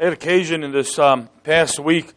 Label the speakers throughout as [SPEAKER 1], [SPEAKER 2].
[SPEAKER 1] I had occasion in this past week,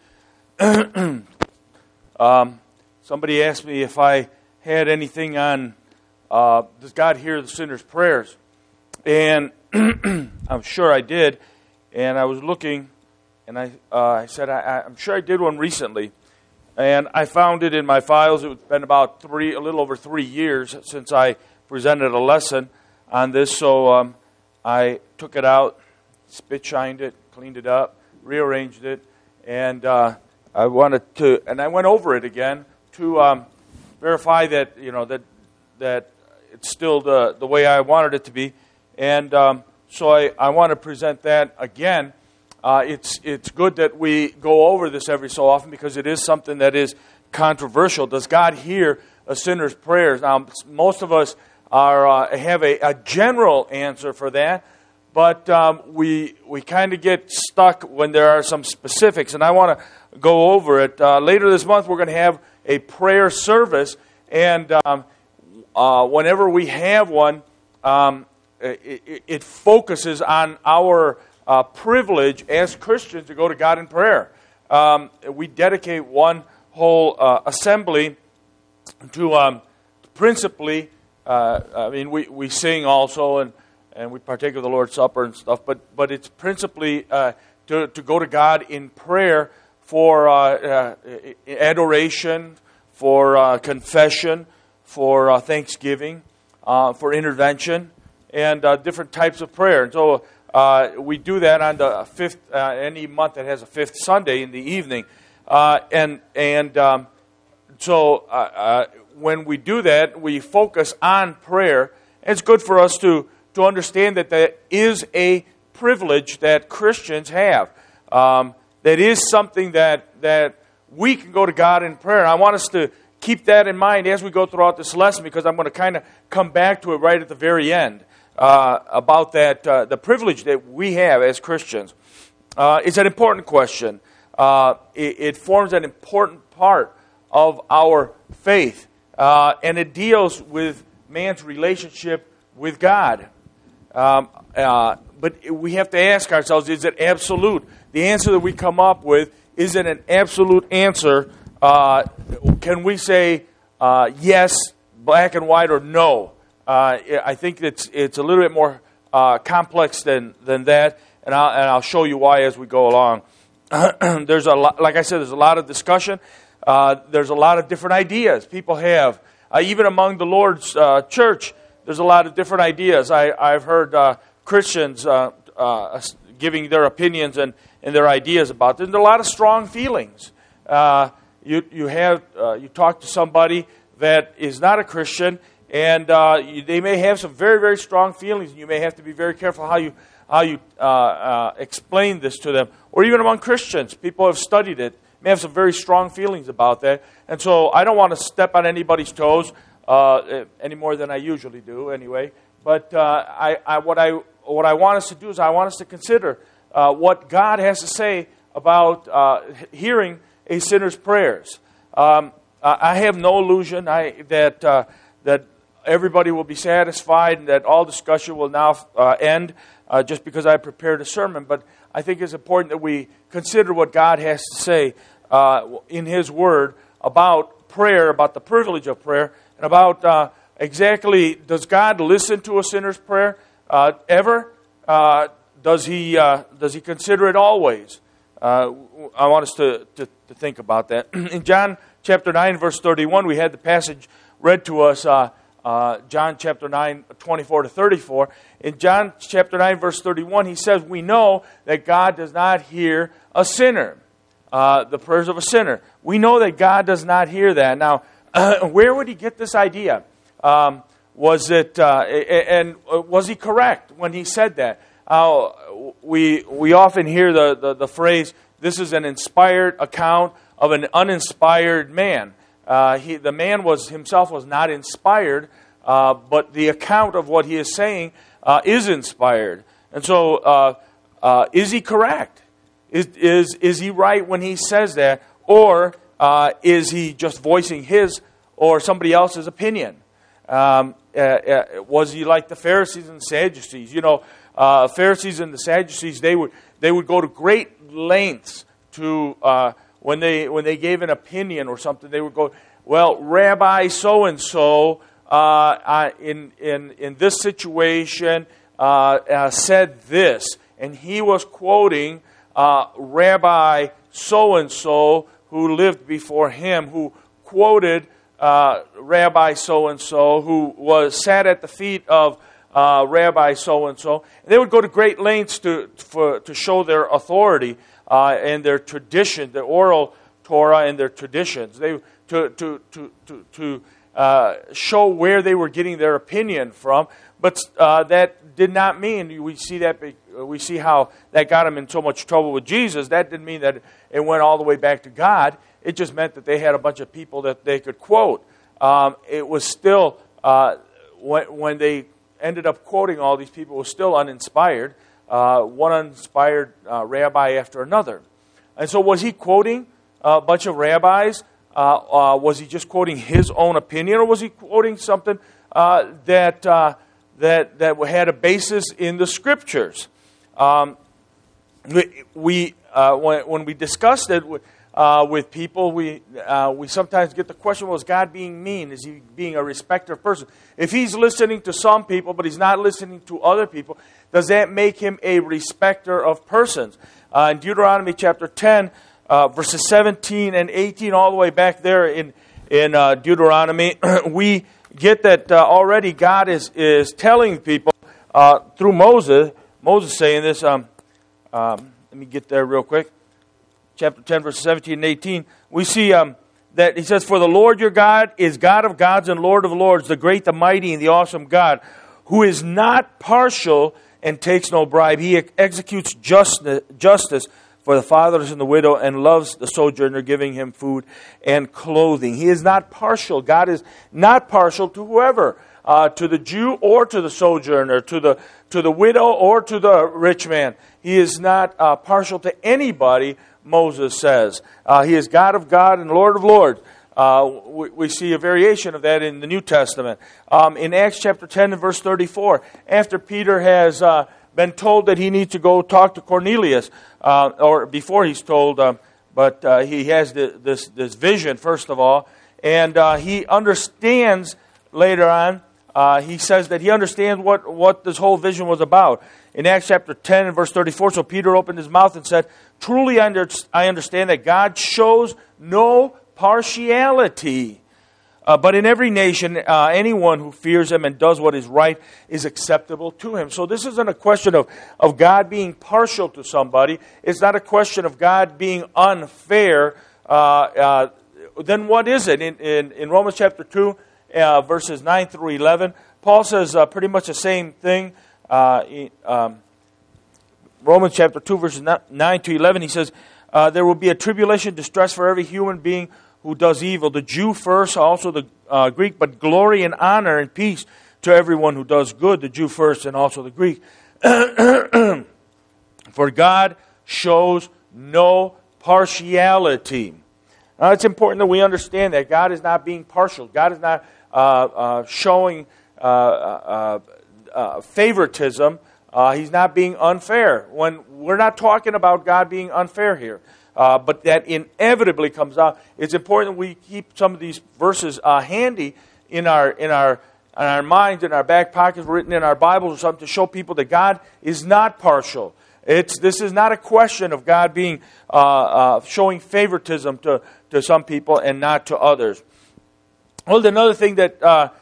[SPEAKER 1] somebody asked me if I had anything on, does God hear the sinner's prayers? And I'm sure I did. And I was looking, and I said, I'm sure I did one recently. And I found it in my files. It's been about a little over 3 years since I presented a lesson on this. So I took it out, spit shined it, cleaned it up, rearranged it, and I went over it again to verify that that it's still the way I wanted it to be. And so I want to present that again. It's good that we go over this every so often because it is something that is controversial. Does God hear a sinner's prayers? Now, most of us have a general answer for that, but we kind of get stuck when there are some specifics, and I want to go over it. Later this month, we're going to have a prayer service, and whenever we have one, it focuses on our privilege as Christians to go to God in prayer. We dedicate one whole assembly to principally, we sing also and we partake of the Lord's Supper and stuff, but it's principally to go to God in prayer for adoration, for confession, for thanksgiving, for intervention, and different types of prayer. And so we do that on the fifth, any month that has a fifth Sunday in the evening. So when we do that, we focus on prayer. And it's good for us to understand that that is a privilege that Christians have. That is something that we can go to God in prayer. And I want us to keep that in mind as we go throughout this lesson, because I'm going to kind of come back to it right at the very end. About that, the privilege that we have as Christians. It's an important question. It forms an important part of our faith, and it deals with man's relationship with God. But we have to ask ourselves, is it absolute? The answer that we come up with, is it an absolute answer? Can we say yes, black and white, or no? I think it's a little bit more complex than that, and I'll show you why as we go along. There's a lot, like I said, there's a lot of discussion. There's a lot of different ideas people have. Even among the Lord's church, there's a lot of different ideas. I've heard Christians giving their opinions and their ideas about this. There's a lot of strong feelings. You talk to somebody that is not a Christian, and they may have some very, very strong feelings, and you may have to be very careful how you explain this to them. Or even among Christians, people have studied it, may have some very strong feelings about that. And so I don't want to step on anybody's toes any more than I usually do, anyway. But what I want us to do is I want us to consider what God has to say about hearing a sinner's prayers. I have no illusion that everybody will be satisfied and that all discussion will now end just because I prepared a sermon. But I think it's important that we consider what God has to say in His Word about prayer, about the privilege of prayer, and about exactly, does God listen to a sinner's prayer ever? Does He consider it always? I want us to think about that. In John chapter 9, verse 31, we had the passage read to us, John chapter 9, 24 to 34. In John chapter 9, verse 31, he says, we know that God does not hear a sinner, the prayers of a sinner. We know that God does not hear that. Now, where would he get this idea? Was he correct when he said that? We often hear the phrase, this is an inspired account of an uninspired man. The man himself was not inspired, but the account of what he is saying is inspired. And so, is he correct? Is he right when he says that? Or is he just voicing his or somebody else's opinion? Was he like the Pharisees and Sadducees? Pharisees and the Sadducees, they would go to great lengths to when they gave an opinion or something. They would go, well, Rabbi so and so in this situation said this, and he was quoting Rabbi so and so who lived before him, who quoted Rabbi so and so, who sat at the feet of Rabbi so and so. They would go to great lengths to show their authority and their tradition, their oral Torah and their traditions. They to show where they were getting their opinion from, but that did not mean we see how that got them in so much trouble with Jesus. That didn't mean that it went all the way back to God. It just meant that they had a bunch of people that they could quote. It was still when they ended up quoting all these people, it was still uninspired. One uninspired rabbi after another. And so was he quoting a bunch of rabbis? Was he just quoting his own opinion, or was he quoting something that had a basis in the Scriptures? When we discussed it with people, we sometimes get the question, well, is God being mean? Is he being a respecter of person? If he's listening to some people, but he's not listening to other people, does that make him a respecter of persons? In Deuteronomy chapter 10, verses 17 and 18, all the way back there in Deuteronomy, we get that already God is telling people through Moses saying this. Let me get there real quick. Chapter 10, verses 17 and 18, we see that he says, "For the Lord your God is God of gods and Lord of lords, the great, the mighty, and the awesome God, who is not partial and takes no bribe. He executes justice for the fatherless and the widow, and loves the sojourner, giving him food and clothing." He is not partial. God is not partial to whoever, to the Jew or to the sojourner, to the widow or to the rich man. He is not partial to anybody, Moses says. He is God of God and Lord of lords. We see a variation of that in the New Testament. In Acts chapter 10 and verse 34, after Peter has been told that he needs to go talk to Cornelius, or before he's told, but he has this vision, first of all, and he understands later on, he says that he understands what this whole vision was about. In Acts chapter 10 and verse 34, so Peter opened his mouth and said, "Truly I understand that God shows no partiality, but in every nation, anyone who fears him and does what is right is acceptable to him." So this isn't a question of God being partial to somebody. It's not a question of God being unfair. Then what is it? In Romans chapter 2, verses 9 through 11, Paul says pretty much the same thing. Romans chapter 2, verses 9 to 11, he says, "There will be a tribulation, distress for every human being who does evil, the Jew first, also the Greek, but glory and honor and peace to everyone who does good, the Jew first and also the Greek. For God shows no partiality." Now, it's important that we understand that God is not being partial. God is not showing favoritism. He's not being unfair. When we're not talking about God being unfair here. But that inevitably comes out. It's important that we keep some of these verses handy in our minds, in our back pockets, written in our Bibles or something, to show people that God is not partial. This is not a question of God being showing favoritism to some people and not to others. Well, another thing that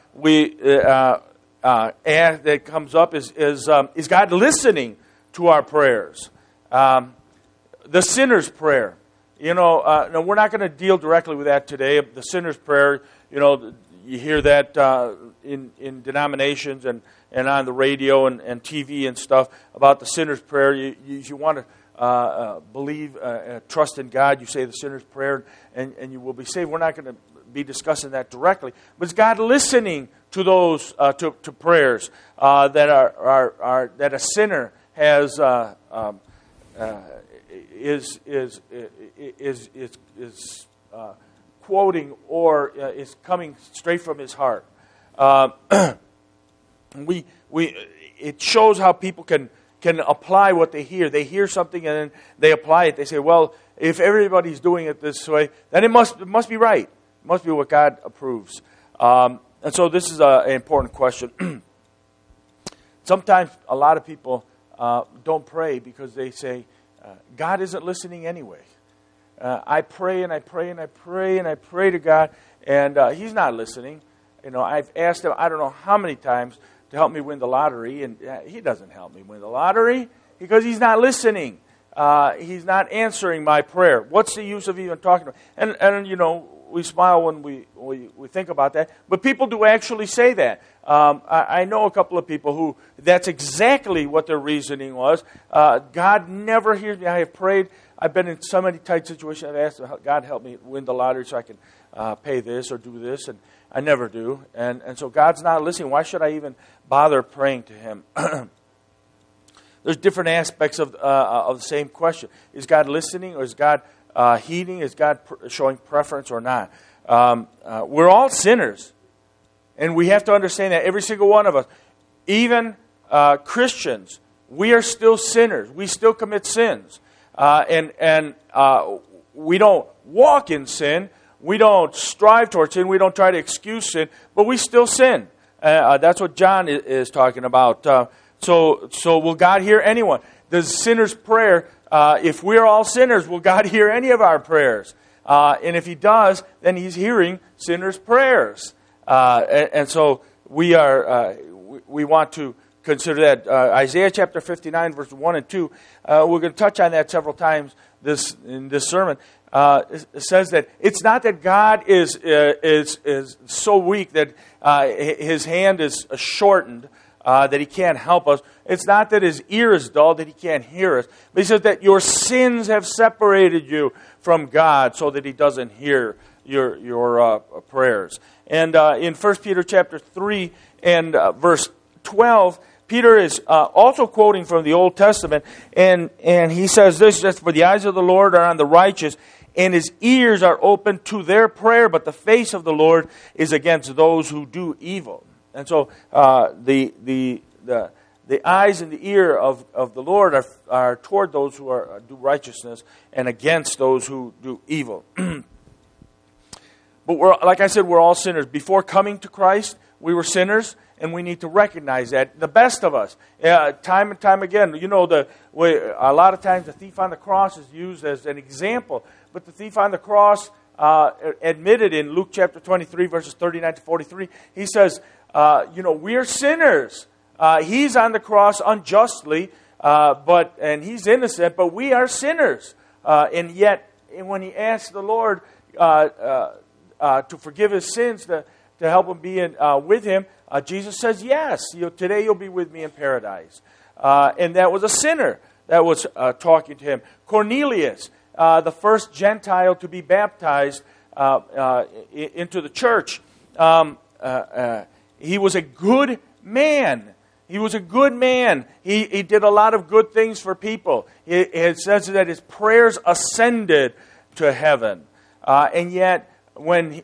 [SPEAKER 1] that comes up is God listening to our prayers. The sinner's prayer. No, we're not going to deal directly with that today. The sinner's prayer, you hear that in denominations and on the radio and TV and stuff about the sinner's prayer. You want to believe, trust in God. You say the sinner's prayer and you will be saved. We're not going to be discussing that directly. But it's God listening to those to prayers that a sinner has is quoting or is coming straight from his heart. It shows how people can can apply what they hear. They hear something and then they apply it. They say, well, if everybody's doing it this way, then it must be right. It must be what God approves. And so this is an important question. Sometimes a lot of people don't pray because they say, God isn't listening anyway. I pray and I pray and I pray and I pray to God, and He's not listening. I've asked Him I don't know how many times to help me win the lottery, and He doesn't help me win the lottery because He's not listening. He's not answering my prayer. What's the use of even talking to Him? And we smile when we think about that, but people do actually say that. I know a couple of people who that's exactly what their reasoning was. God never hears me. I have prayed. I've been in so many tight situations. I've asked God help me win the lottery so I can pay this or do this, and I never do. And so God's not listening. Why should I even bother praying to Him? There's different aspects of the same question. Is God listening, or is God heeding? Is God showing preference or not? We're all sinners. And we have to understand that every single one of us, even Christians, we are still sinners. We still commit sins. And we don't walk in sin. We don't strive towards sin. We don't try to excuse sin. But we still sin. That's what John is talking about. So will God hear anyone? Does sinner's prayer, if we're all sinners, will God hear any of our prayers? And if He does, then He's hearing sinners' prayers. And so we want to consider that. Isaiah chapter 59, verse 1 and 2, we're going to touch on that several times in this sermon. It says that it's not that God is so weak that His hand is shortened, that He can't help us. It's not that His ear is dull, that He can't hear us. But He says that your sins have separated you from God so that He doesn't hear your prayers. And in 1 Peter chapter 3 and verse 12, Peter is also quoting from the Old Testament, and he says this, just for the eyes of the Lord are on the righteous, and His ears are open to their prayer, but the face of the Lord is against those who do evil. And so the eyes and the ear of the Lord are toward those who do righteousness and against those who do evil. But like I said, we're all sinners. Before coming to Christ, we were sinners, and we need to recognize that. The best of us, time and time again, a lot of times the thief on the cross is used as an example. But the thief on the cross admitted in Luke chapter 23, verses 39 to 43, he says, we're sinners. He's on the cross unjustly, and He's innocent, but we are sinners. And yet, when He asked the Lord to forgive his sins, to help him be with Him, Jesus says, yes, today you'll be with me in paradise. And that was a sinner that was talking to Him. Cornelius, the first Gentile to be baptized into the church, he was a good man. He was a good man. He did a lot of good things for people. It says that his prayers ascended to heaven. And yet, when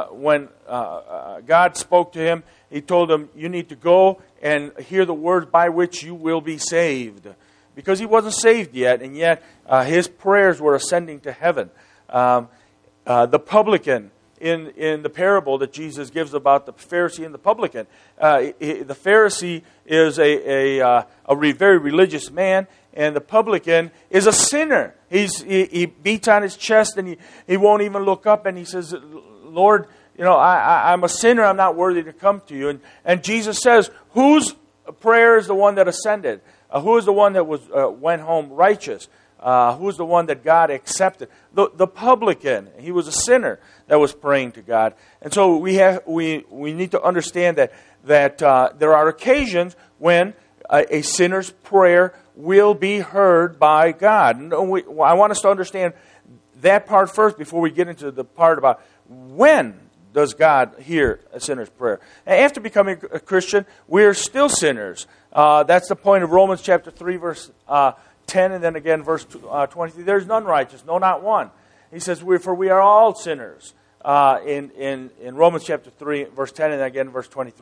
[SPEAKER 1] God spoke to him, He told him, you need to go and hear the words by which you will be saved. Because he wasn't saved yet, and yet his prayers were ascending to heaven. The publican, in the parable that Jesus gives about the Pharisee and the publican, the Pharisee is a very religious man, and the publican is a sinner. He beats on his chest, and he won't even look up, and he says, Lord, I'm a sinner, I'm not worthy to come to you. And Jesus says, whose prayer is the one that ascended? Who is the one that went home righteous? Who is the one that God accepted? The publican. He was a sinner that was praying to God. And so we need to understand that there are occasions when a sinner's prayer will be heard by God. And I want us to understand that part first before we get into the part about when does God hear a sinner's prayer. And after becoming a Christian, we're still sinners. That's the point of Romans chapter 3, verse 10, and then again verse 23. There's none righteous, no, not one. He says, for we are all sinners. In Romans chapter 3, verse 10, and then again verse 23.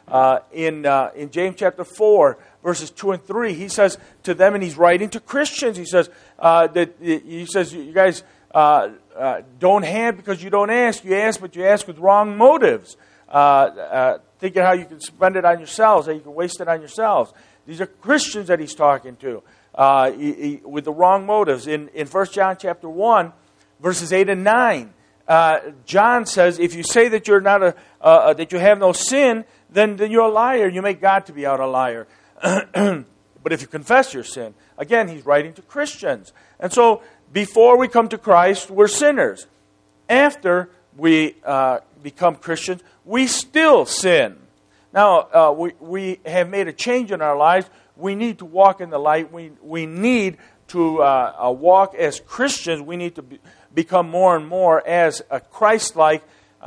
[SPEAKER 1] In James chapter 4, verses 2 and 3, he says to them, and he's writing to Christians, he says, you guys don't have because you don't ask. You ask, but you ask with wrong motives. Thinking how you can spend it on yourselves, how you can waste it on yourselves. These are Christians that he's talking to with the wrong motives. In 1 John chapter 1, verses 8 and 9, John says, if you say that you're not that you have no sin, then you're a liar. You make God to be out a liar. But if you confess your sin, again, he's writing to Christians. And so, before we come to Christ, we're sinners. After we become Christians, we still sin. Now, we have made a change in our lives. We need to walk in the light. We need to walk as Christians. We need to become more and more as a Christ-like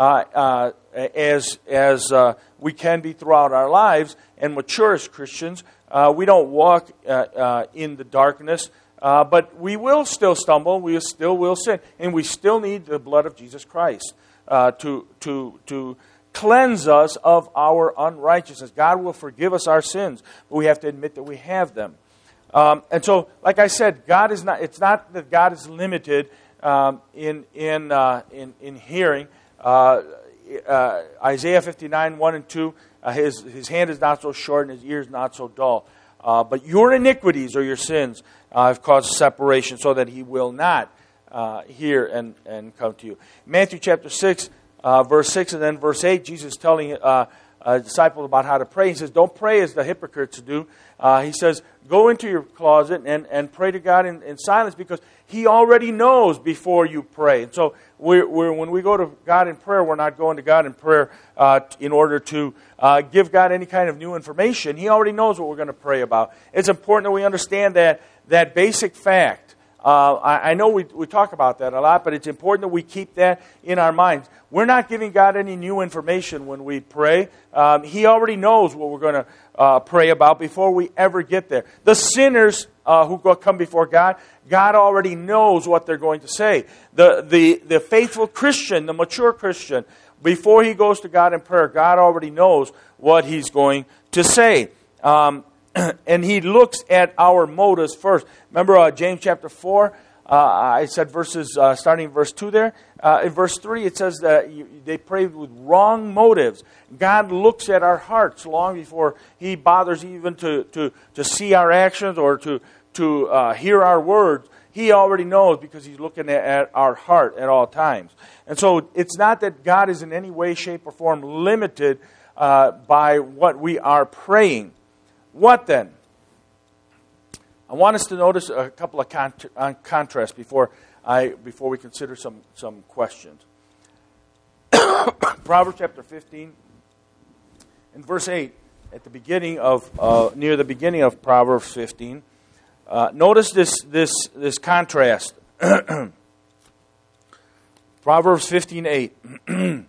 [SPEAKER 1] as we can be throughout our lives and mature as Christians. We don't walk in the darkness, but we will still stumble. We still will sin, and we still need the blood of Jesus Christ to cleanse us of our unrighteousness. God will forgive us our sins, but we have to admit that we have them. And so, like I said, God is not. It's not that God is limited in hearing. Isaiah 59, 1 and 2, his hand is not so short and his ear is not so dull. But your iniquities or your sins have caused separation so that he will not hear and come to you. Matthew chapter 6, verse 6 and then verse 8, Jesus is telling disciples about how to pray. He says, don't pray as the hypocrites do. He says, go into your closet and pray to God in silence because he already knows before you pray. And so when we go to God in prayer, we're not going to God in prayer in order to give God any kind of new information. He already knows what we're going to pray about. It's important that we understand that basic fact. I know we talk about that a lot, but it's important that we keep that in our minds. We're not giving God any new information when we pray. He already knows what we're going to pray about before we ever get there. The sinners who come before God, God already knows what they're going to say. The faithful Christian, the mature Christian, before he goes to God in prayer, God already knows what he's going to say. And he looks at our motives first. Remember James chapter 4? I said verses starting in verse 2 there. In verse 3 it says that they pray with wrong motives. God looks at our hearts long before he bothers even to see our actions or to hear our words. He already knows because he's looking at our heart at all times. And so it's not that God is in any way, shape, or form limited by what we are praying. What then? I want us to notice a couple of contrasts before we consider some questions. Proverbs chapter 15 and verse 8, at the beginning of near the beginning of Proverbs 15. Notice this contrast. Proverbs 15:8.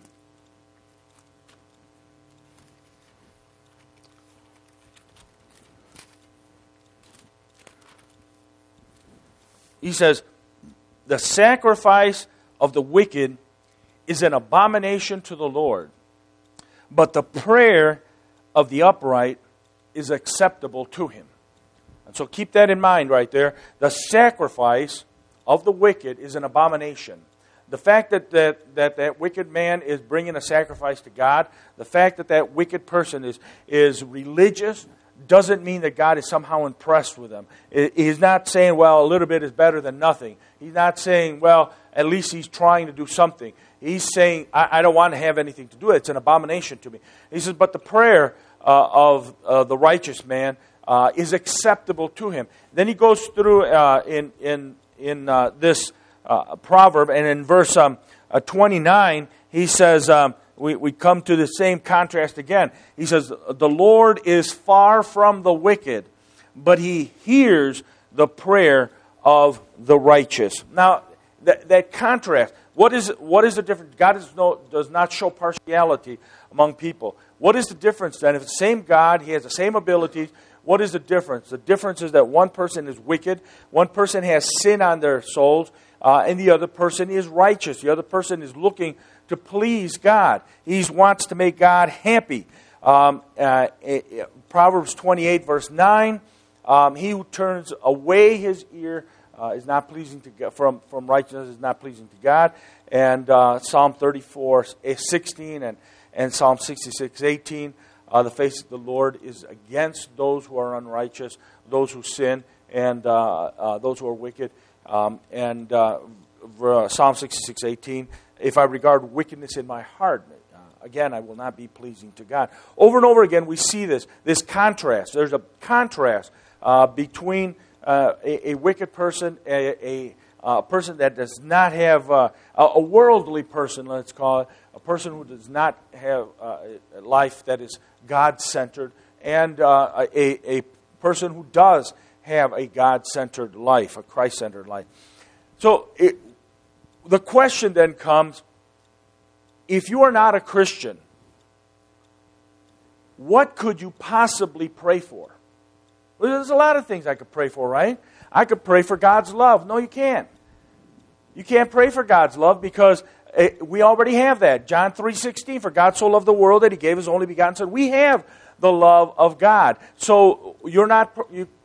[SPEAKER 1] He says, the sacrifice of the wicked is an abomination to the Lord, but the prayer of the upright is acceptable to him. And so keep that in mind right there. The sacrifice of the wicked is an abomination. The fact that wicked man is bringing a sacrifice to God, the fact that wicked person is religious, doesn't mean that God is somehow impressed with them. He's not saying, well, a little bit is better than nothing. He's not saying, well, at least he's trying to do something. He's saying, I don't want to have anything to do with it. It's an abomination to me. He says, but the prayer of the righteous man is acceptable to him. Then he goes through in this proverb, and in verse 29, he says, we come to the same contrast again. He says, the Lord is far from the wicked, but he hears the prayer of the righteous. Now, that contrast, what is the difference? God does not show partiality among people. What is the difference then? If it's the same God, he has the same abilities, what is the difference? The difference is that one person is wicked, one person has sin on their souls, and the other person is righteous. The other person is looking to please God. He wants to make God happy. Proverbs 28, verse 9, he who turns away his ear is not pleasing to God, from righteousness is not pleasing to God. And Psalm 34, 16 and Psalm 66, 18, the face of the Lord is against those who are unrighteous, those who sin, and those who are wicked. And Psalm 66, 18, if I regard wickedness in my heart, again, I will not be pleasing to God. Over and over again, we see this contrast. There's a contrast between a wicked person, a person that does not have a worldly person, let's call it, a person who does not have a life that is God-centered, and a person who does have a God-centered life, a Christ-centered life. So the question then comes, if you are not a Christian, what could you possibly pray for? Well, there's a lot of things I could pray for, right? I could pray for God's love. No, you can't. You can't pray for God's love because we already have that. John 3:16, for God so loved the world that He gave His only begotten Son. We have the love of God. So you're not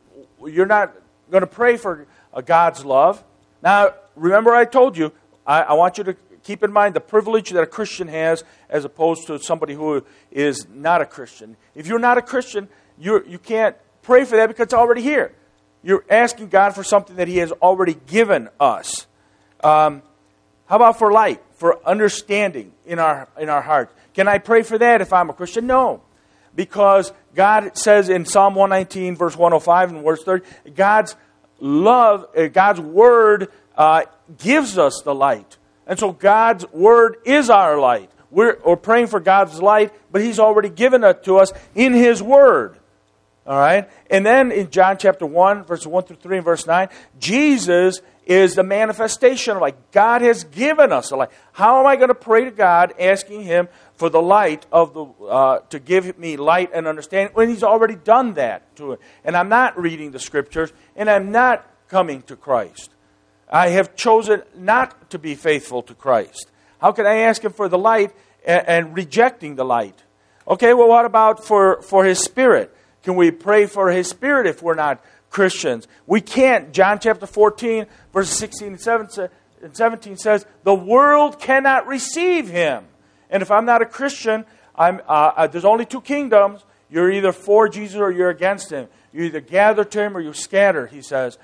[SPEAKER 1] going to pray for God's love. Now, remember I told you, I want you to keep in mind the privilege that a Christian has as opposed to somebody who is not a Christian. If you're not a Christian, you can't pray for that because it's already here. You're asking God for something that He has already given us. How about for light, for understanding in our hearts? Can I pray for that if I'm a Christian? No. Because God says in Psalm 119, verse 105 and verse 30, God's love, God's Word gives us the light. And so God's Word is our light. We're praying for God's light, but He's already given it to us in His Word. All right? And then in John chapter 1, verses 1 through 3 and verse 9, Jesus is the manifestation of light. God has given us the light. How am I going to pray to God asking Him for the light of to give me light and understanding when He's already done that to it? And I'm not reading the Scriptures, and I'm not coming to Christ. I have chosen not to be faithful to Christ. How can I ask Him for the light and rejecting the light? Okay, well, what about for His Spirit? Can we pray for His Spirit if we're not Christians? We can't. John chapter 14, verses 16 and 17 says, the world cannot receive Him. And if I'm not a Christian, there's only two kingdoms. You're either for Jesus or you're against Him. You either gather to Him or you scatter, he says.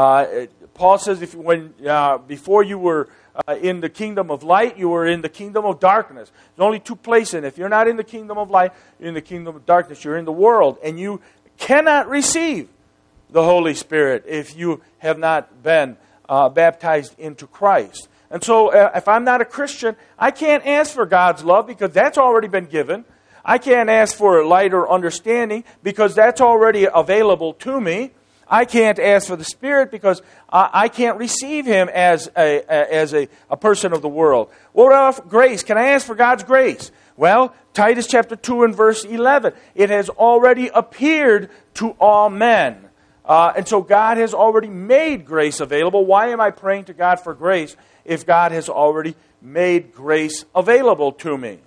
[SPEAKER 1] Paul says before you were in the kingdom of light, you were in the kingdom of darkness. There's only two places. And if you're not in the kingdom of light, you're in the kingdom of darkness. You're in the world. And you cannot receive the Holy Spirit if you have not been baptized into Christ. And so if I'm not a Christian, I can't ask for God's love because that's already been given. I can't ask for light or understanding because that's already available to me. I can't ask for the Spirit because I can't receive Him as a person of the world. What about grace? Can I ask for God's grace? Well, Titus chapter 2 and verse 11. It has already appeared to all men. And so God has already made grace available. Why am I praying to God for grace if God has already made grace available to me?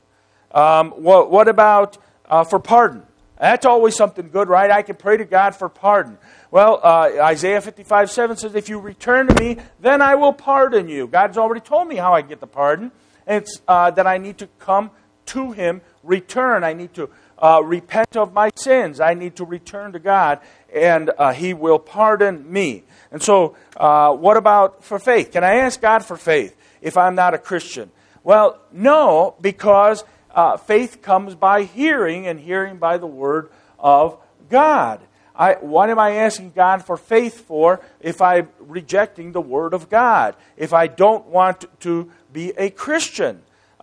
[SPEAKER 1] What about for pardon? That's always something good, right? I can pray to God for pardon. Well, Isaiah 55:7 says, if you return to me, then I will pardon you. God's already told me how I get the pardon. And it's that I need to come to Him, return. I need to repent of my sins. I need to return to God, and He will pardon me. And so, what about for faith? Can I ask God for faith if I'm not a Christian? Well, no, because faith comes by hearing, and hearing by the Word of God. What am I asking God for faith for if I'm rejecting the Word of God? If I don't want to be a Christian?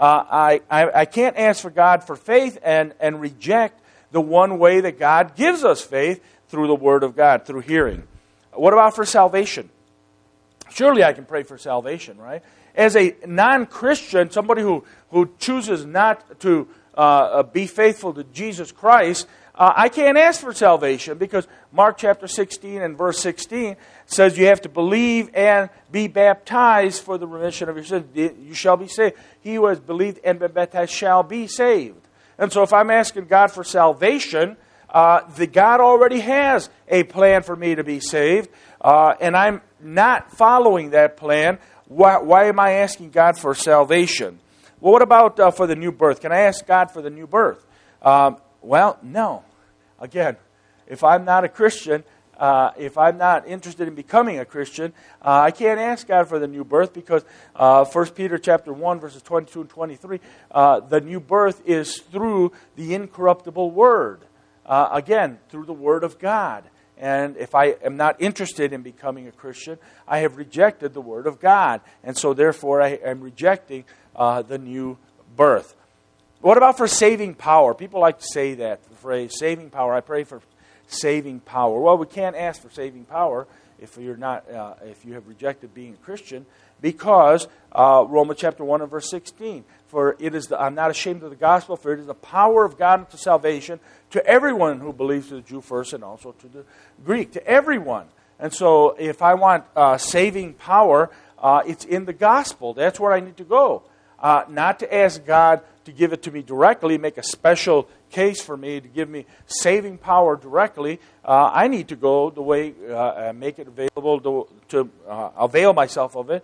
[SPEAKER 1] I can't ask for God for faith and reject the one way that God gives us faith through the Word of God, through hearing. What about for salvation? Surely I can pray for salvation, right? As a non-Christian, somebody who chooses not to be faithful to Jesus Christ, I can't ask for salvation because Mark chapter 16 and verse 16 says you have to believe and be baptized for the remission of your sins. You shall be saved. He who has believed and been baptized shall be saved. And so if I'm asking God for salvation, the God already has a plan for me to be saved, and I'm not following that plan. Why am I asking God for salvation? Well, what about for the new birth? Can I ask God for the new birth? Well, no. Again, if I'm not a Christian, if I'm not interested in becoming a Christian, I can't ask God for the new birth because 1 Peter chapter 1, verses 22 and 23, the new birth is through the incorruptible Word. Again, through the Word of God. And if I am not interested in becoming a Christian, I have rejected the Word of God. And so therefore I am rejecting the new birth. What about for saving power? People like to say that, the phrase, saving power. I pray for saving power. Well, we can't ask for saving power if you're not, if you have rejected being a Christian, because Romans chapter 1 and verse 16, for it is I'm not ashamed of the gospel, for it is the power of God unto salvation to everyone who believes, to the Jew first and also to the Greek, to everyone. And so if I want saving power, it's in the gospel. That's where I need to go. Not to ask God to give it to me directly, make a special case for me to give me saving power directly. I need to go the way, make it available to avail myself of it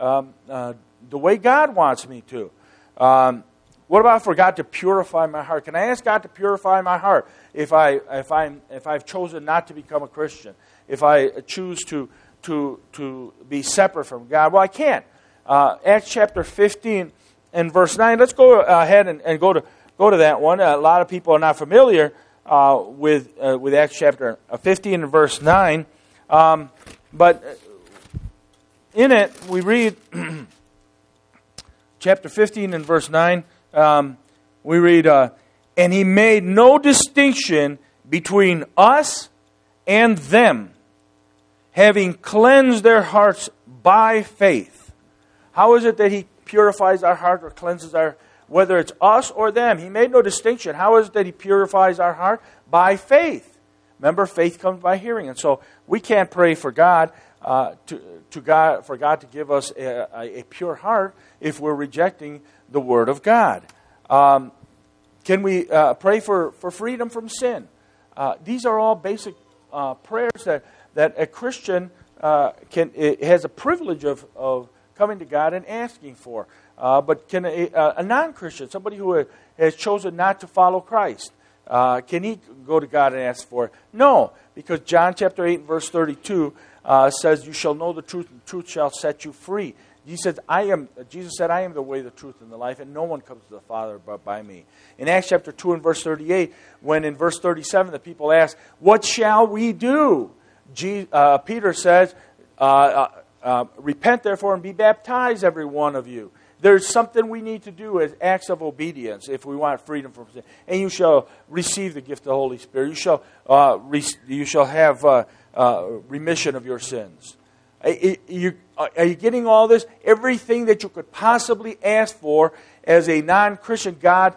[SPEAKER 1] the way God wants me to. What about for God to purify my heart? Can I ask God to purify my heart if I've chosen not to become a Christian? If I choose to be separate from God? Well, I can't. Acts chapter 15 and verse 9. Let's go ahead and go to that one. A lot of people are not familiar with Acts chapter 15 and verse 9. But in it, we read chapter 15 and verse 9. We read, and he made no distinction between us and them, having cleansed their hearts by faith. How is it that he purifies our heart or cleanses our, whether it's us or them? He made no distinction. How is it that he purifies our heart? By faith. Remember, faith comes by hearing. And so we can't pray for God for God to give us a pure heart if we're rejecting the Word of God. Can we pray for freedom from sin? These are all basic prayers that a Christian has a privilege of coming to God and asking for. But can a non-Christian, somebody who has chosen not to follow Christ, can he go to God and ask for it? No, because John chapter 8 verse 32 says, you shall know the truth, and the truth shall set you free. Jesus said, I am the way, the truth, and the life, and no one comes to the Father but by me. In Acts chapter 2 and verse 38, when in verse 37 the people ask, what shall we do? Peter says, repent therefore and be baptized, every one of you. There's something we need to do as acts of obedience if we want freedom from sin. And you shall receive the gift of the Holy Spirit. You shall have remission of your sins. Are you getting all this? Everything that you could possibly ask for as a non-Christian, God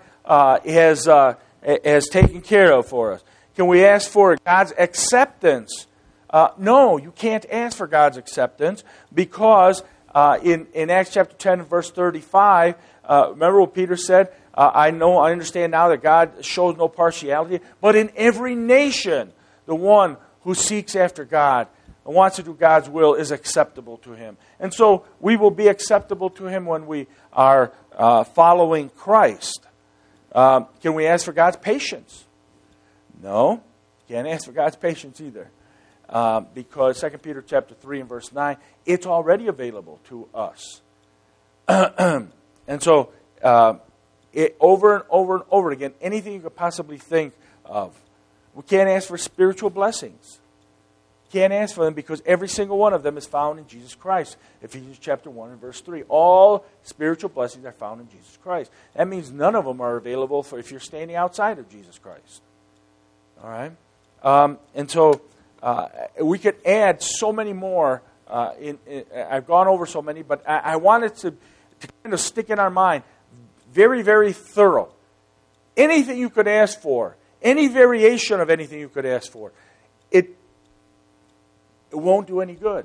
[SPEAKER 1] has taken care of for us. Can we ask for God's acceptance? No, you can't ask for God's acceptance because in Acts chapter 10 verse 35, remember what Peter said? I understand now that God shows no partiality, but in every nation, the one who seeks after God and wants to do God's will is acceptable to Him. And so we will be acceptable to Him when we are following Christ. Can we ask for God's patience? No, can't ask for God's patience either. Because 2 Peter chapter 3 and verse 9, it's already available to us. And so, over and over and over again, anything you could possibly think of. We can't ask for spiritual blessings. Can't ask for them because every single one of them is found in Jesus Christ. Ephesians chapter 1 and verse 3. All spiritual blessings are found in Jesus Christ. That means none of them are available for if you're standing outside of Jesus Christ. All right? And so, we could add so many more. I've gone over so many, but I wanted to kind of stick in our mind, very, very thorough. Anything you could ask for, any variation of anything you could ask for, it won't do any good.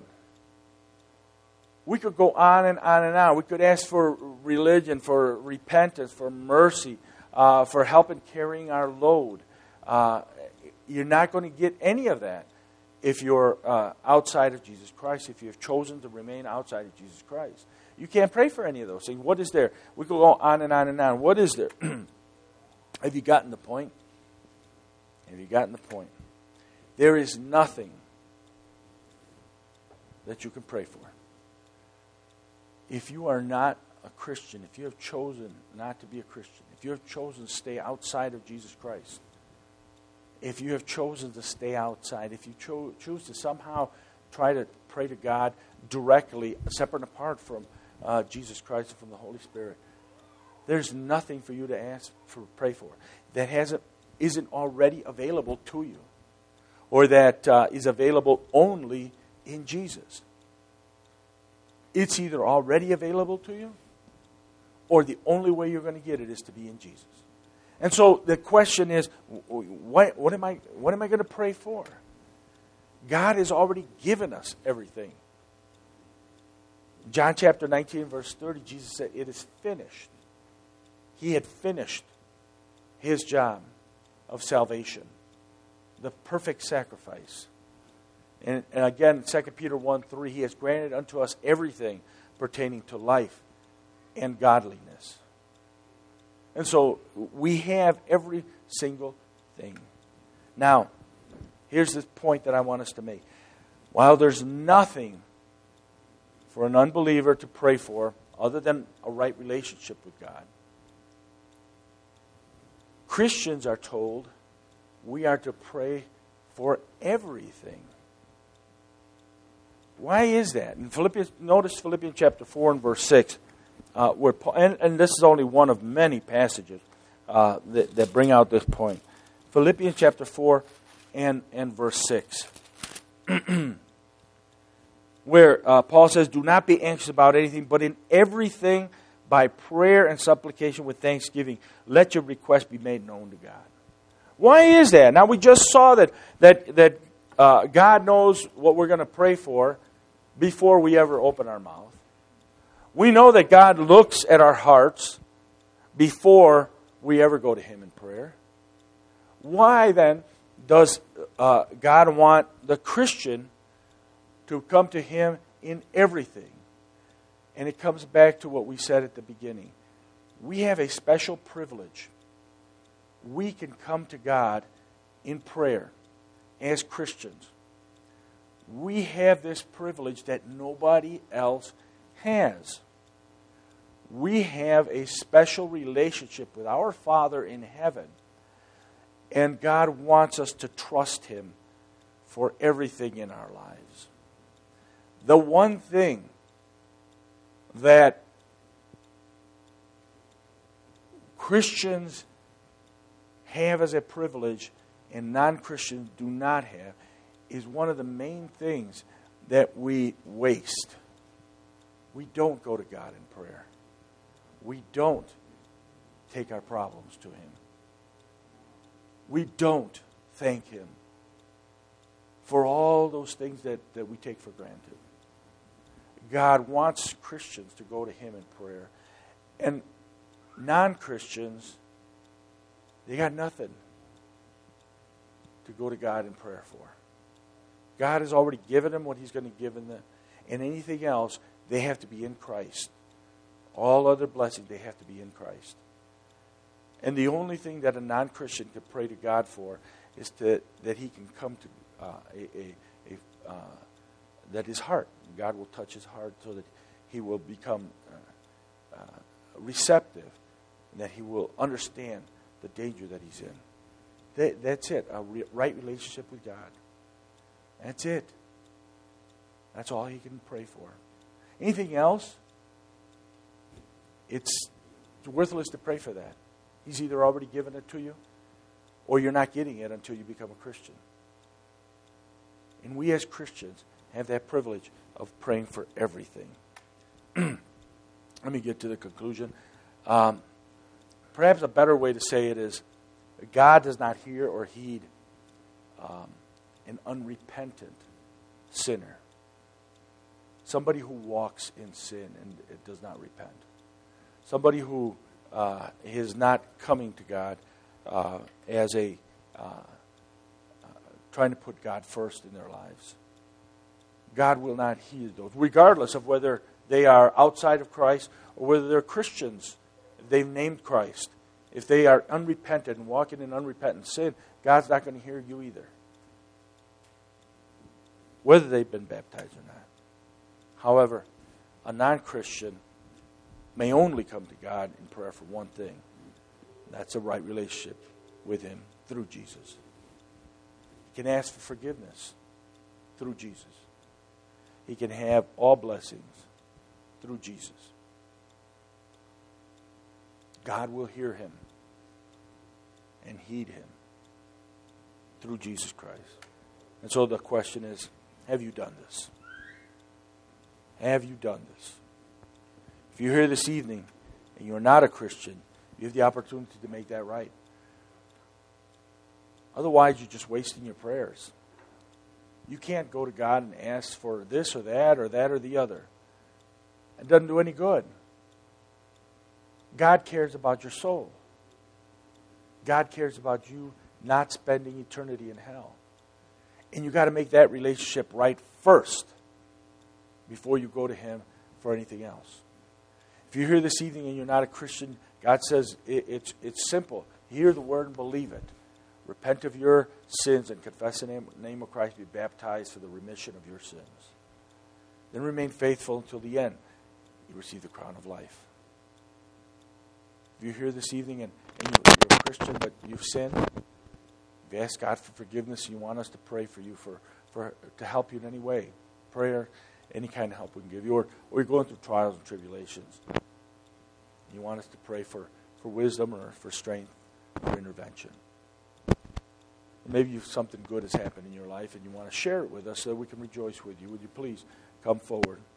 [SPEAKER 1] We could go on and on and on. We could ask for religion, for repentance, for mercy, for help in carrying our load. You're not going to get any of that if you're outside of Jesus Christ, if you have chosen to remain outside of Jesus Christ. You can't pray for any of those things. What is there? We could go on and on and on. What is there? Have you gotten the point? Have you gotten the point? There is nothing that you can pray for. If you are not a Christian, if you have chosen not to be a Christian, if you have chosen to stay outside of Jesus Christ, if you have chosen to stay outside, if you choose to somehow try to pray to God directly, separate and apart from Jesus Christ and from the Holy Spirit, there's nothing for you to ask for, pray for, that isn't already available to you, or that is available only in Jesus. It's either already available to you, or the only way you're going to get it is to be in Jesus. And so the question is, what am I going to pray for? God has already given us everything. John chapter 19, verse 30, Jesus said, "It is finished." He had finished His job of salvation, the perfect sacrifice. And again, 2 Peter 1:3, He has granted unto us everything pertaining to life and godliness. And so we have every single thing. Now, here's the point that I want us to make. While there's nothing for an unbeliever to pray for other than a right relationship with God, Christians are told we are to pray for everything. Why is that? In notice Philippians chapter 4 and verse 6. Where Paul, and this is only one of many passages that bring out this point. Philippians chapter 4 and verse 6. Where Paul says, "Do not be anxious about anything, but in everything by prayer and supplication with thanksgiving, let your request be made known to God." Why is that? Now we just saw that God knows what we're going to pray for before we ever open our mouth. We know that God looks at our hearts before we ever go to Him in prayer. Why then does God want the Christian to come to Him in everything? And it comes back to what we said at the beginning. We have a special privilege. We can come to God in prayer as Christians. We have this privilege that nobody else has. We have a special relationship with our Father in heaven, and God wants us to trust Him for everything in our lives. The one thing that Christians have as a privilege and non-Christians do not have is one of the main things that we waste. We don't go to God in prayer. We don't take our problems to Him. We don't thank Him for all those things that we take for granted. God wants Christians to go to Him in prayer. And non-Christians, they got nothing to go to God in prayer for. God has already given them what He's going to give them. And anything else, they have to be in Christ. All other blessings, they have to be in Christ. And the only thing that a non-Christian can pray to God for is that he can come to that his heart, God will touch his heart so that he will become receptive and that he will understand the danger that he's in. That's it, a right relationship with God. That's it. That's all he can pray for. Anything else, it's worthless to pray for that. He's either already given it to you or you're not getting it until you become a Christian. And we as Christians have that privilege of praying for everything. Let me get to the conclusion. Perhaps a better way to say it is God does not hear or heed an unrepentant sinner. Somebody who walks in sin and it does not repent. Somebody who is not coming to God as a trying to put God first in their lives. God will not hear those, regardless of whether they are outside of Christ or whether they're Christians. They've named Christ. If they are unrepentant and walking in unrepentant sin, God's not going to hear you either, whether they've been baptized or not. However, a non-Christian may only come to God in prayer for one thing. That's a right relationship with Him through Jesus. He can ask for forgiveness through Jesus. He can have all blessings through Jesus. God will hear him and heed him through Jesus Christ. And so the question is, have you done this? Have you done this? If you're here this evening and you're not a Christian, you have the opportunity to make that right. Otherwise, you're just wasting your prayers. You can't go to God and ask for this or that or the other. It doesn't do any good. God cares about your soul. God cares about you not spending eternity in hell. And you've got to make that relationship right first before you go to Him for anything else. If you're here this evening and you're not a Christian, God says it's simple. Hear the word and believe it. Repent of your sins and confess the name of Christ. Be baptized for the remission of your sins. Then remain faithful until the end. You receive the crown of life. If you're here this evening and you're a Christian but you've sinned, you've asked God for forgiveness, and you want us to pray for you to help you in any way. Prayer, any kind of help we can give you. Or you're going through trials and tribulations. You want us to pray for wisdom or for strength or intervention. Maybe something good has happened in your life and you want to share it with us so that we can rejoice with you. Would you please come forward?